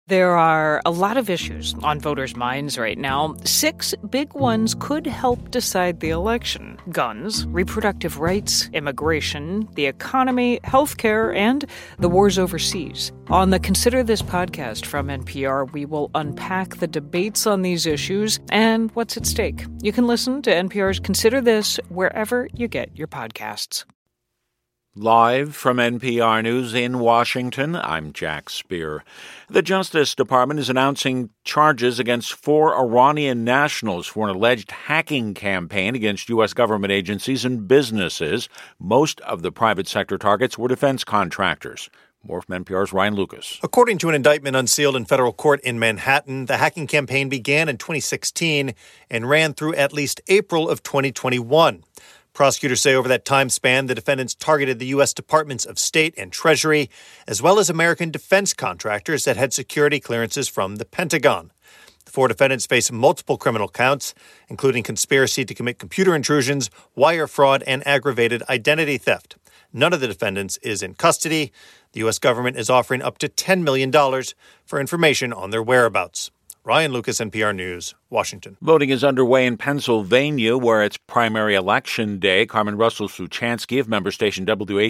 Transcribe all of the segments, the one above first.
There are a lot of issues on voters' minds right now. 6 big ones could help decide the election: guns, reproductive rights, immigration, the economy, healthcare, and the wars overseas. On the Consider This podcast from NPR, we will unpack the debates on these issues and what's at stake. You can listen to NPR's Consider This wherever you get your podcasts. Live from NPR News in Washington, I'm Jack Speer. The Justice Department is announcing charges against 4 Iranian nationals for an alleged hacking campaign against U.S. government agencies and businesses. Most of the private sector targets were defense contractors. More from NPR's Ryan Lucas. According to an indictment unsealed in federal court in Manhattan, the hacking campaign began in 2016 and ran through at least April of 2021. Prosecutors say over that time span, the defendants targeted the U.S. Departments of State and Treasury, as well as American defense contractors that had security clearances from the Pentagon. The 4 defendants face multiple criminal counts, including conspiracy to commit computer intrusions, wire fraud, and aggravated identity theft. None of the defendants is in custody. The U.S. government is offering up to $10 million for information on their whereabouts. Ryan Lucas, NPR News, Washington. Voting is underway in Pennsylvania, where it's primary election day. Carmen Russell-Sluchansky of member station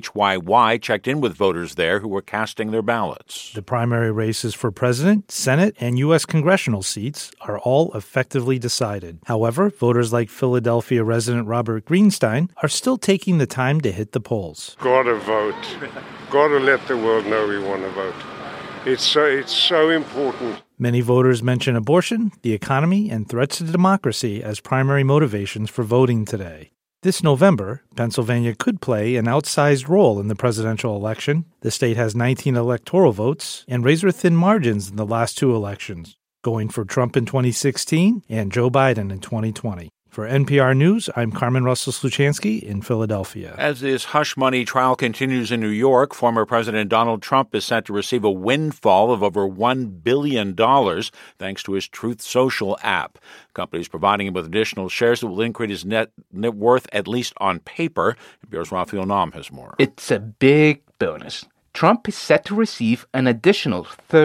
WHYY checked in with voters there who were casting their ballots. The primary races for president, Senate, and U.S. congressional seats are all effectively decided. However, voters like Philadelphia resident Robert Greenstein are still taking the time to hit the polls. Gotta vote. Gotta let the world know we want to vote. It's so important. Many voters mention abortion, the economy, and threats to democracy as primary motivations for voting today. This November, Pennsylvania could play an outsized role in the presidential election. The state has 19 electoral votes and razor-thin margins in the last 2 elections, going for Trump in 2016 and Joe Biden in 2020. For NPR News, I'm Carmen Russell-Sluchansky in Philadelphia. As this hush money trial continues in New York, former President Donald Trump is set to receive a windfall of over $1 billion thanks to his Truth Social app. The company is providing him with additional shares that will increase his net worth, at least on paper. NPR's Raphael Nahm has more. It's a big bonus. Trump is set to receive an additional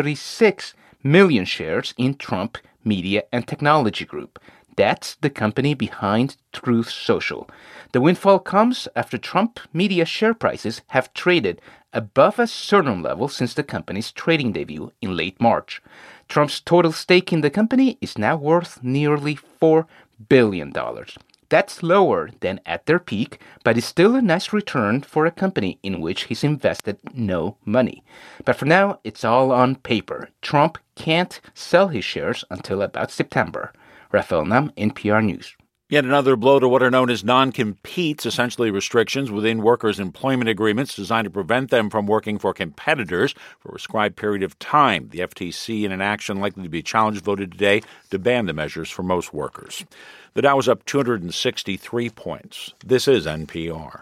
36 million shares in Trump Media and Technology Group. That's the company behind Truth Social. The windfall comes after Trump Media share prices have traded above a certain level since the company's trading debut in late March. Trump's total stake in the company is now worth nearly $4 billion. That's lower than at their peak, but is still a nice return for a company in which he's invested no money. But for now, it's all on paper. Trump can't sell his shares until about September. Raphael Nahm, NPR News. Yet another blow to what are known as non-competes, essentially restrictions within workers' employment agreements designed to prevent them from working for competitors for a prescribed period of time. The FTC, in an action likely to be challenged, voted today to ban the measures for most workers. The Dow was up 263 points. This is NPR.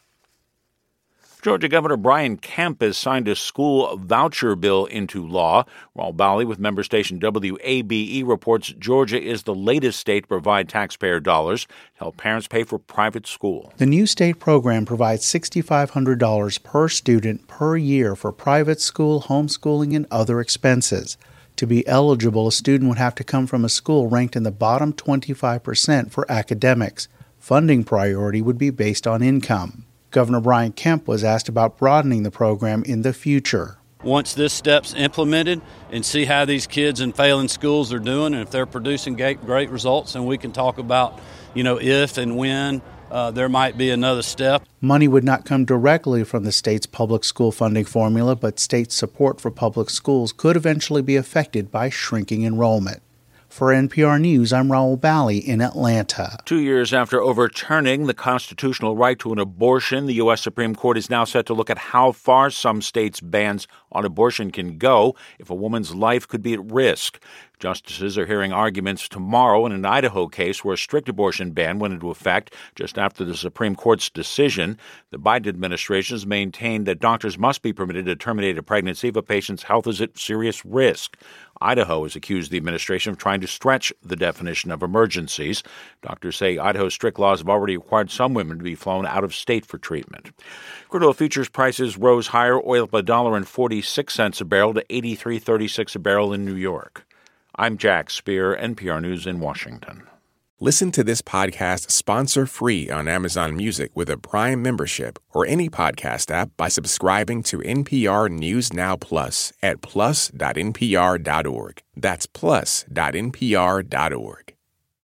Georgia Governor Brian Kemp has signed a school voucher bill into law. Raul Bali with member station WABE reports Georgia is the latest state to provide taxpayer dollars to help parents pay for private school. The new state program provides $6,500 per student per year for private school, homeschooling, and other expenses. To be eligible, a student would have to come from a school ranked in the bottom 25% for academics. Funding priority would be based on income. Governor Brian Kemp was asked about broadening the program in the future. Once this step's implemented and see how these kids in failing schools are doing, and if they're producing great results, and we can talk about, if and when there might be another step. Money would not come directly from the state's public school funding formula, but state support for public schools could eventually be affected by shrinking enrollment. For NPR News, I'm Raul Bali in Atlanta. 2 years after overturning the constitutional right to an abortion, the U.S. Supreme Court is now set to look at how far some states' bans on abortion can go if a woman's life could be at risk. Justices are hearing arguments tomorrow in an Idaho case where a strict abortion ban went into effect just after the Supreme Court's decision. The Biden administration has maintained that doctors must be permitted to terminate a pregnancy if a patient's health is at serious risk. Idaho has accused the administration of trying to stretch the definition of emergencies. Doctors say Idaho's strict laws have already required some women to be flown out of state for treatment. Crude oil futures prices rose higher, oil up $1.46 a barrel to $83.36 a barrel in New York. I'm Jack Speer, NPR News in Washington. Listen to this podcast sponsor-free on Amazon Music with a Prime membership or any podcast app by subscribing to NPR News Now Plus at plus.npr.org. That's plus.npr.org.